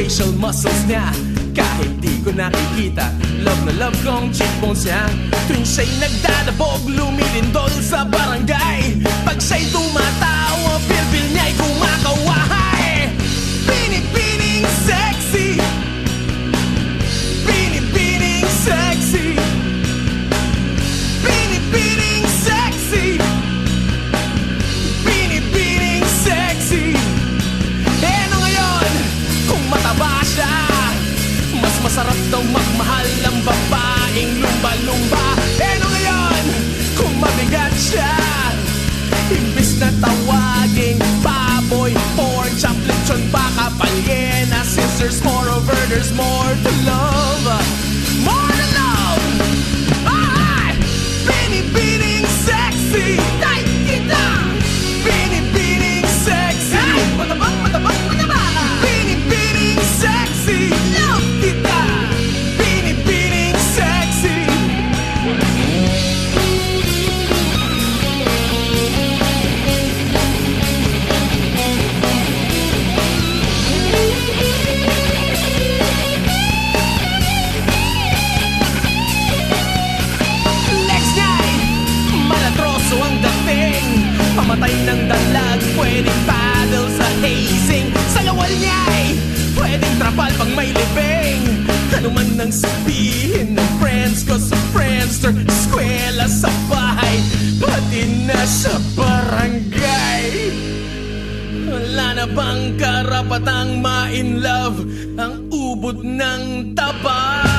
facial muscles niya kahit di ko nakikita. Love na love kong cheekbones niya tuwing siya'y nagdadabog, lumilindol sa barangay. Pag siya'y tumatawa, feel niya'y kumakawahay. Binibining sexy, binibining sexy, binibining sexy, binibining sexy. Eh ano ngayon, kung mataba siya, mas masarap daw magmahal ng babaeng lumba-lumba. Eh ano ngayon, kung mabigat siya, imbis na tawaging baboy, pork chop, lechon, baka, palyena, since there's more of her, there's more to love. More to love. Ay! Binibining sexy, ay, kita! Binibining sexy, ay, matabang, matabang, matabang. Binibining sexy, love kita! Binibining sexy. Next night, malatroso ang dating, pamatay ng dalag, pwedeng paddle sa hazing. Sa lawal niya'y pwedeng trapal pang may libing. Ano man nang sabihin ng friends ko sa Friendster, eskwela, sa bahay, pati na sa barangay. Wala na bang karapatang ma-in love ang ubod ng taba?